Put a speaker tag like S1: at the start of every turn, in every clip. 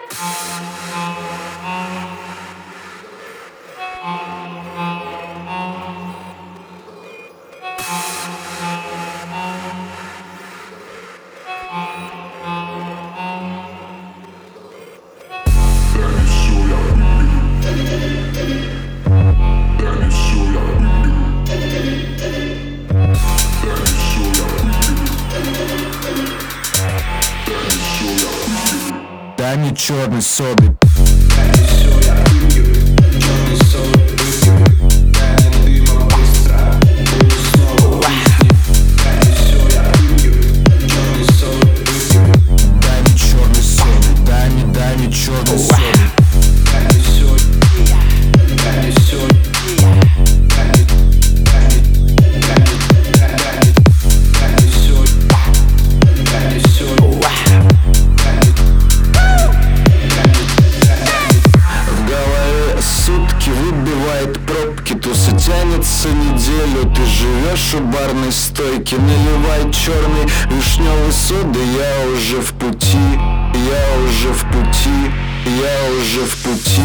S1: Дай мне черный соды. Пробки, туса тянется неделю. Ты живешь у барной стойки. Наливай черный вишневый соды. Я уже в пути, я уже в пути, я уже в пути.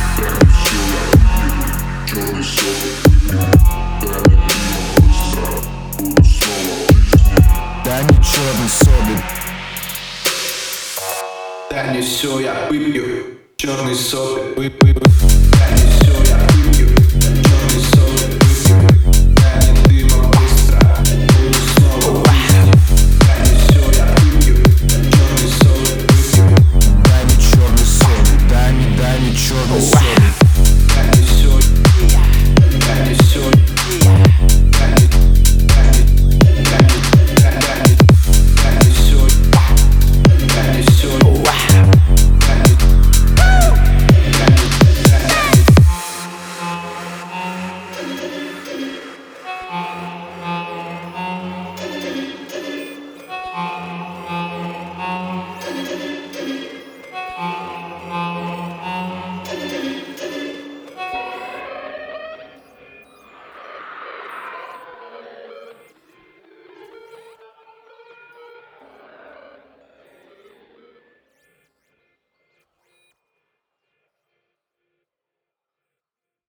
S1: Дай мне черный соды.
S2: Дай мне все, я выпью черный соды.